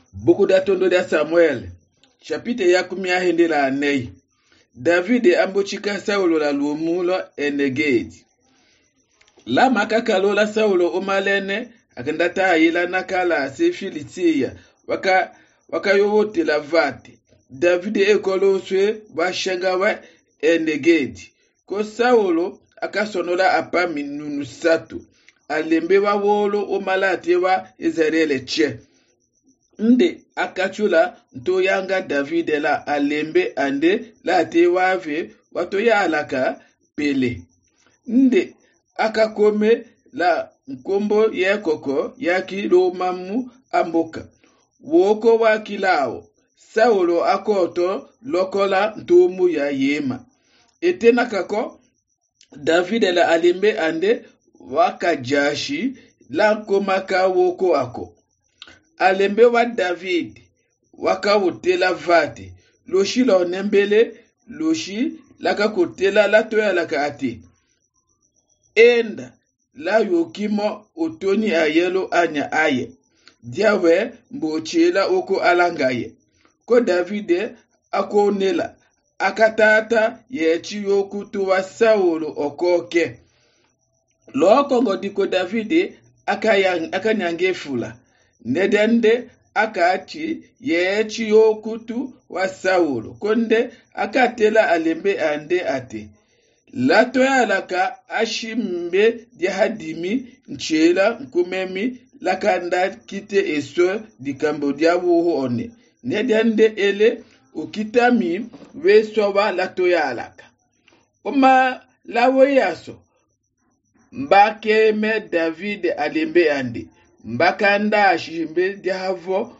Buku da tondo da Samuel, chapitre ya 14. David ambochika Saulo la luomulo enegedi. La makakalola Saulo umalene akandata ayila nakala se Filitia wakayowote la vati. David ekoloswe washenga wa enegedi. Ko Saulo akasonola apa minunu satu. Alembe wa wolo umalate wa Israele che. Nde akachula ntoyanga David la alembe ande la te wave watoya alaka pele. Nde akakome la nkombo ye koko yaki lo mamu amboka. Woko wakilao Saulo akoto lokola ntomu ya yema. Etena kako David la alembe ande wakajashi la komaka woko ako. Alembe wa David wakawutela vate loshi la onembele loshi laka kutela la toya laka ati enda la yokimo otoni ayelo anya aye diawe mbochela oko alangaye ko David akonela akatata yechi yokutu wa Saulo okoke loko ngodiko David akanyangefula nedende akachi yechi yokutu wa Saulo konde akatela alembe ande ate lato ya laka ashimbe dihadimi nchela nkumemi lakanda kite eso di Cambodia wuho one nedende ele ukitami wesoba lato ya laka oma lawe yaso mbake me David alembe ande mbakanda ashimbe diavo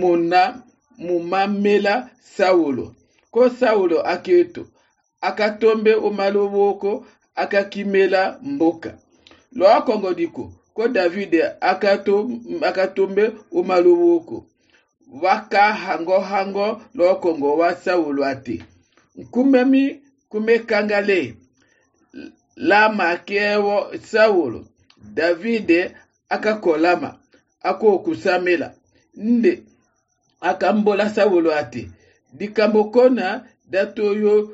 mumamela Saulo ko Saulo aketo akatombe umalowoko akakimela mboka lo akongodiko ko David akatombe umalowoko waka hango lo kongo wa Saulo ate nkumemi kumekangale la makewo Saulo David akakolama akokusamela nde akambola Saulo ate dikambokona datoyo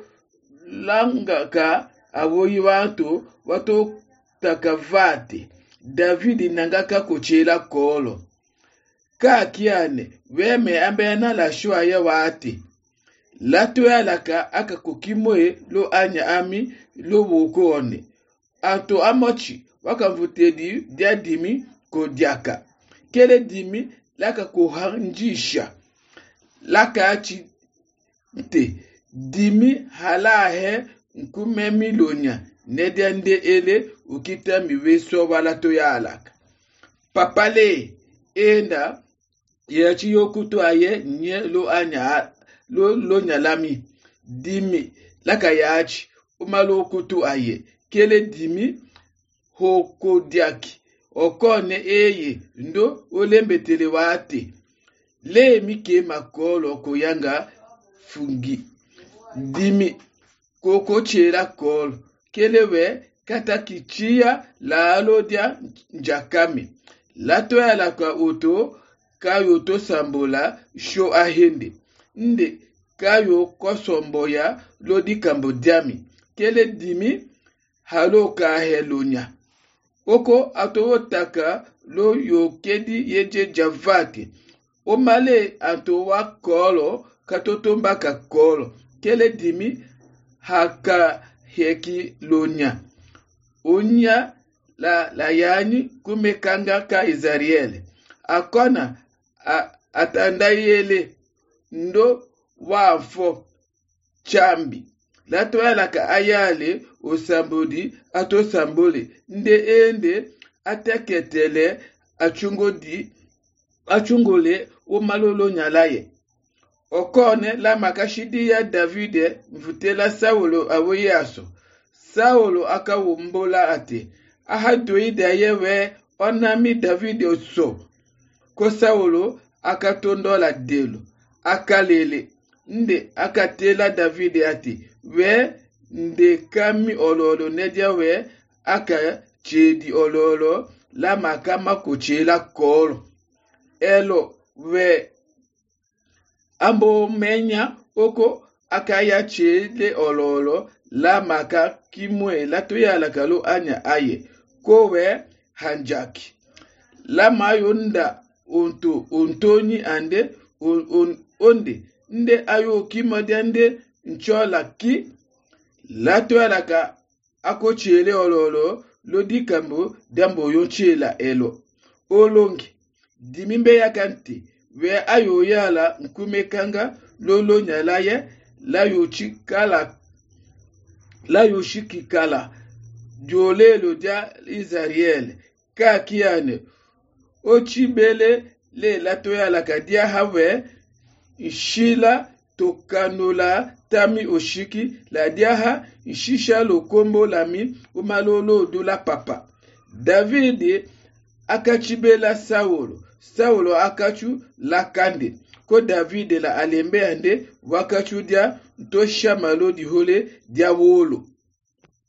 langaka awoyi wato takavate David nangaka kochela kolo kakiane weme ambena la shwa ya wate lato ya laka akakokimoe lo anya ami lo wokone ato amochi wakamvutedi diadimi kodiaka kele dimi laka kohanjisha laka achi te dimi halahe nkumemi lonya nedende ele ukita miweso walato ya alaka papale enda yechi yokutu aye nye lo anya lo nyalami dimi laka yachi umalo kutu aye kele dimi hoko diaki okone eye ndo olembetele wate le mike makolo koyanga fungi dimi koko chela kolo kelewe katakichia la alodia njakame lato ya laka oto kayo to sambola sho ahende nde kayo kosomboya lodi Cambodiami kele dimi halo ka helonya oko atowotaka lo yokedi yeje javati omale atowa kolo katotomba ka kolo kele dimi haka heki lonya onya la yani kumekanga ka Israeli akona atandayele ndo wafo chambi lato yalaka ayale osambodi ato sambole nde ende ateketele achungole umalolo nyalaye okone la makashidi ya David mvutela Saulo awoyaso Saulo akawumbola ate ahadoida yewe onami David oso ko Saulo akatondola delo akalele nde akatela David ati we nde kami ololo nedia we aka chedi ololo la makama kuchela kolo elo we ambo menya oko akaya chele ololo la maka kimwe la toyala kalo anya aye kowe hanjaki la mayonda untoni ande onde nde ayo kimodende nchola ki la toyala ka ako chele ololo lodi kambo dambo yo chela elo olongi dimimbe yakanti we ayo yala nkumekanga lolo nyalaye la yoshikikala jolelo dia Israel kakiane ochibele le latoyala kadia hawe ishila tokanola tami oshiki la diaha ishisha lokombo lami umalolo dula papa David akachibela Saulo akachu lakande ko David la alembe ande wakachu dia ntosha malo di hole dia wolo